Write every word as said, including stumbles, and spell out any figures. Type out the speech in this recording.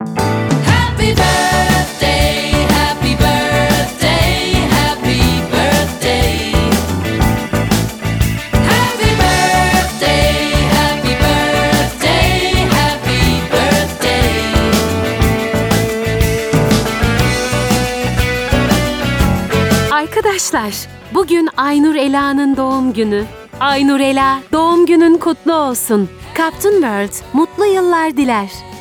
Happy birthday, happy birthday, happy birthday. Happy birthday, happy birthday, happy birthday. Arkadaşlar, bugün Aynur Ela'nın doğum günü. Aynur Ela, doğum günün kutlu olsun. Captain World, mutlu yıllar diler.